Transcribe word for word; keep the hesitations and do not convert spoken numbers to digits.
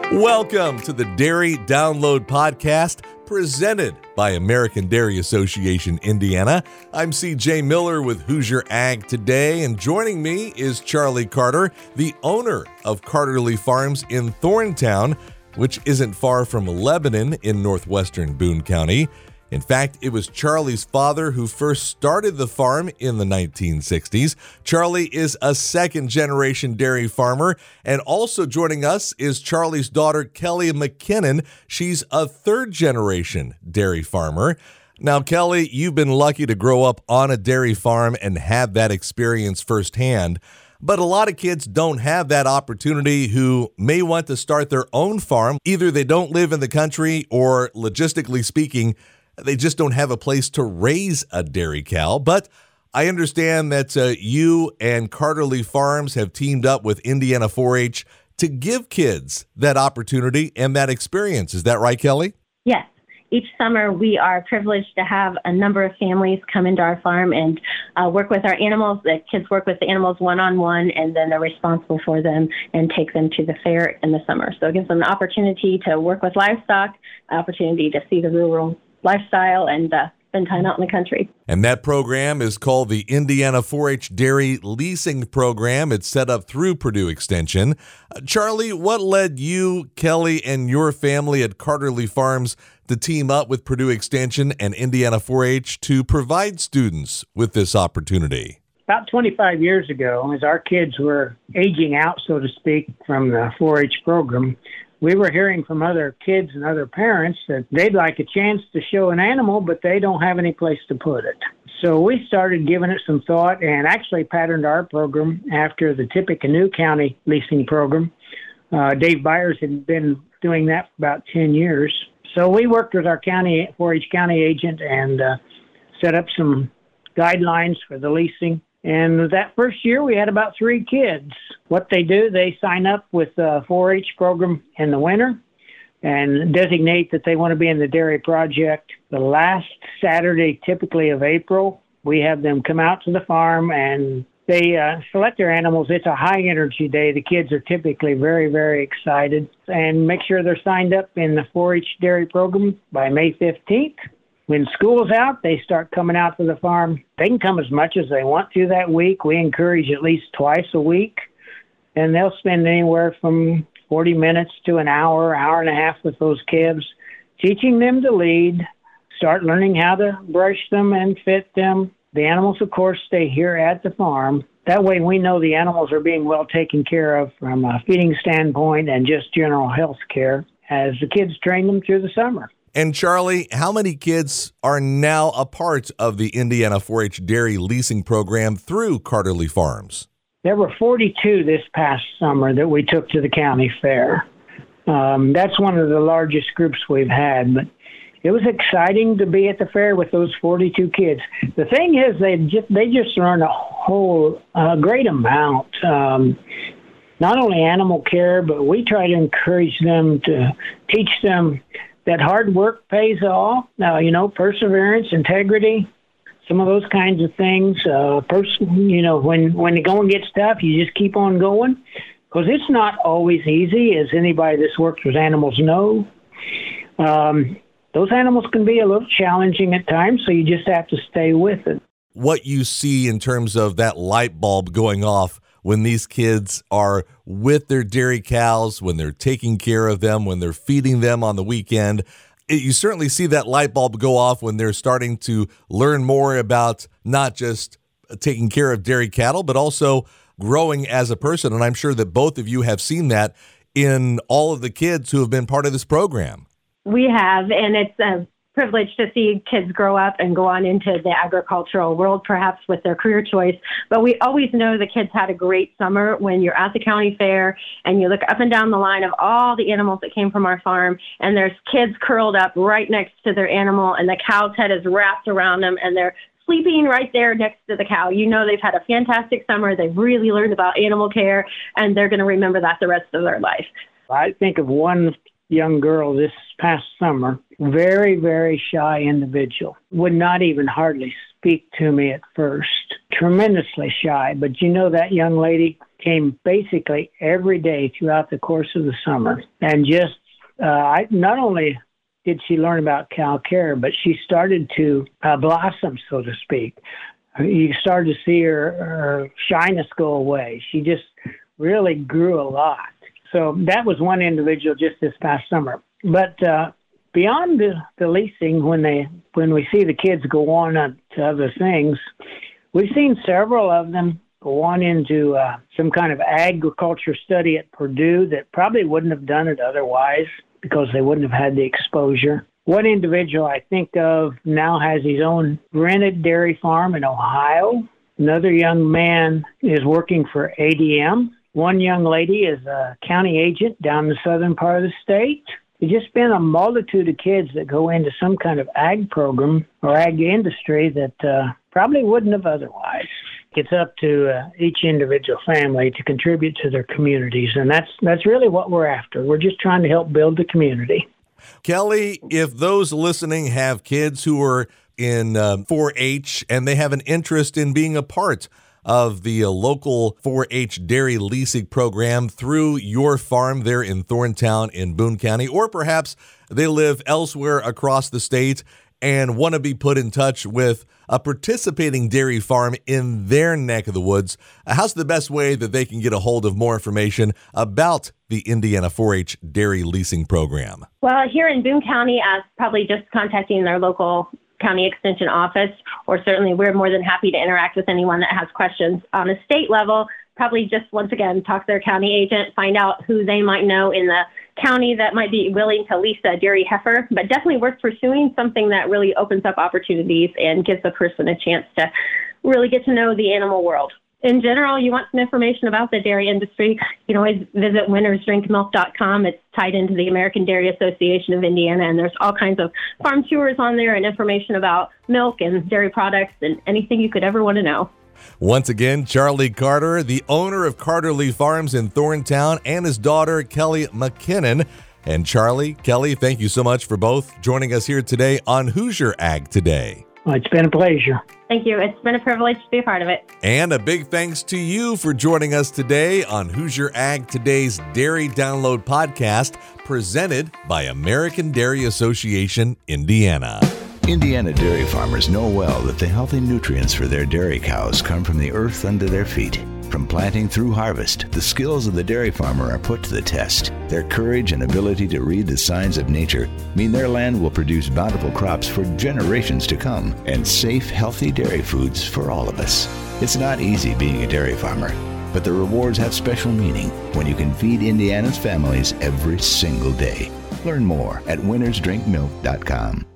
Welcome to the Dairy Download Podcast, presented by American Dairy Association Indiana. I'm C J Miller with Hoosier Ag Today, and joining me is Charlie Carter, the owner of Carterly Farms in Thorntown, which isn't far from Lebanon in northwestern Boone County. In fact, it was Charlie's father who first started the farm in the nineteen sixties. Charlie is a second-generation dairy farmer, and also joining us is Charlie's daughter, Kelly McKinnon. She's a third-generation dairy farmer. Now, Kelly, you've been lucky to grow up on a dairy farm and have that experience firsthand, but a lot of kids don't have that opportunity who may want to start their own farm. Either they don't live in the country or, logistically speaking, they just don't have a place to raise a dairy cow. But I understand that uh, you and Carterly Farms have teamed up with Indiana four H to give kids that opportunity and that experience. Is that right, Kelly? Yes. Each summer, we are privileged to have a number of families come into our farm and uh, work with our animals. The kids work with the animals one-on-one, and then they're responsible for them and take them to the fair in the summer. So it gives them an opportunity to work with livestock, an opportunity to see the rural lifestyle, and uh, spend time out in the country. And that program is called the Indiana four H Dairy Leasing Program. It's set up through Purdue Extension. Uh, Charlie, what led you, Kelly, and your family at Carterly Farms to team up with Purdue Extension and Indiana four H to provide students with this opportunity? About twenty-five years ago, as our kids were aging out, so to speak, from the four H program, we were hearing from other kids and other parents that they'd like a chance to show an animal, but they don't have any place to put it. So we started giving it some thought and actually patterned our program after the Tippecanoe County leasing program. Uh, Dave Byers had been doing that for about ten years. So we worked with our county four H county agent and uh, set up some guidelines for the leasing. And that first year, we had about three kids. What they do, they sign up with the four H program in the winter and designate that they want to be in the dairy project. The last Saturday, typically of April, we have them come out to the farm and they uh, select their animals. It's a high-energy day. The kids are typically very, very excited. And make sure they're signed up in the four H dairy program by May fifteenth. When school's out, they start coming out to the farm. They can come as much as they want to that week. We encourage at least twice a week. And they'll spend anywhere from forty minutes to an hour, hour and a half with those calves, teaching them to lead, start learning how to brush them and fit them. The animals, of course, stay here at the farm. That way we know the animals are being well taken care of from a feeding standpoint and just general health care as the kids train them through the summer. And Charlie, how many kids are now a part of the Indiana four H Dairy Leasing Program through Carterly Farms? There were forty-two this past summer that we took to the county fair. Um, that's one of the largest groups we've had, but it was exciting to be at the fair with those forty-two kids. The thing is, they just they just learn a whole uh, great amount. Um, not only animal care, but we try to encourage them to teach them that hard work pays off. Now, you know, perseverance, integrity, some of those kinds of things. Uh, pers- you know, when, when the going gets tough, you just keep on going. Because it's not always easy, as anybody that's worked with animals know. Um, those animals can be a little challenging at times, so you just have to stay with it. What you see in terms of that light bulb going off when these kids are with their dairy cows, when they're taking care of them, when they're feeding them on the weekend. It, you certainly see that light bulb go off when they're starting to learn more about not just taking care of dairy cattle, but also growing as a person. And I'm sure that both of you have seen that in all of the kids who have been part of this program. We have, and it's a privilege to see kids grow up and go on into the agricultural world, perhaps with their career choice. But we always know the kids had a great summer when you're at the county fair and you look up and down the line of all the animals that came from our farm, and there's kids curled up right next to their animal, and the cow's head is wrapped around them, and they're sleeping right there next to the cow. You know they've had a fantastic summer. They've really learned about animal care, and they're going to remember that the rest of their life. I think of one young girl this past summer, very, very shy individual, would not even hardly speak to me at first. Tremendously shy, but you know that young lady came basically every day throughout the course of the summer. And just, uh, I not only did she learn about cow care, but she started to uh, blossom, so to speak. You started to see her, her shyness go away. She just really grew a lot. So that was one individual just this past summer. But uh, beyond the, the leasing, when they when we see the kids go on to other things, we've seen several of them go on into uh, some kind of agriculture study at Purdue that probably wouldn't have done it otherwise because they wouldn't have had the exposure. One individual I think of now has his own rented dairy farm in Ohio. Another young man is working for A D M. One young lady is a county agent down the southern part of the state. There's just been a multitude of kids that go into some kind of ag program or ag industry that uh, probably wouldn't have otherwise. It's up to uh, each individual family to contribute to their communities, and that's that's really what we're after. We're just trying to help build the community. Kelly, if those listening have kids who are in uh, four H and they have an interest in being a part of the uh, local four H dairy leasing program through your farm there in Thorntown in Boone County, or perhaps they live elsewhere across the state and want to be put in touch with a participating dairy farm in their neck of the woods, how's the best way that they can get a hold of more information about the Indiana four H dairy leasing program? Well, here in Boone County, uh, probably just contacting their local county extension office, or certainly we're more than happy to interact with anyone that has questions. On a state level, probably just, once again, talk to their county agent, find out who they might know in the county that might be willing to lease a dairy heifer, but definitely worth pursuing something that really opens up opportunities and gives a person a chance to really get to know the animal world. In general, you want some information about the dairy industry, you can always visit winners drink milk dot com. It's tied into the American Dairy Association of Indiana, and there's all kinds of farm tours on there and information about milk and dairy products and anything you could ever want to know. Once again, Charlie Carter, the owner of Carterly Farms in Thorntown, and his daughter, Kelly McKinnon. And Charlie, Kelly, thank you so much for both joining us here today on Hoosier Ag Today. Well, it's been a pleasure. Thank you. It's been a privilege to be a part of it. And a big thanks to you for joining us today on Hoosier Ag Today's Dairy Download podcast, presented by American Dairy Association, Indiana. Indiana dairy farmers know well that the healthy nutrients for their dairy cows come from the earth under their feet. From planting through harvest, the skills of the dairy farmer are put to the test. Their courage and ability to read the signs of nature mean their land will produce bountiful crops for generations to come and safe, healthy dairy foods for all of us. It's not easy being a dairy farmer, but the rewards have special meaning when you can feed Indiana's families every single day. Learn more at winners drink milk dot com.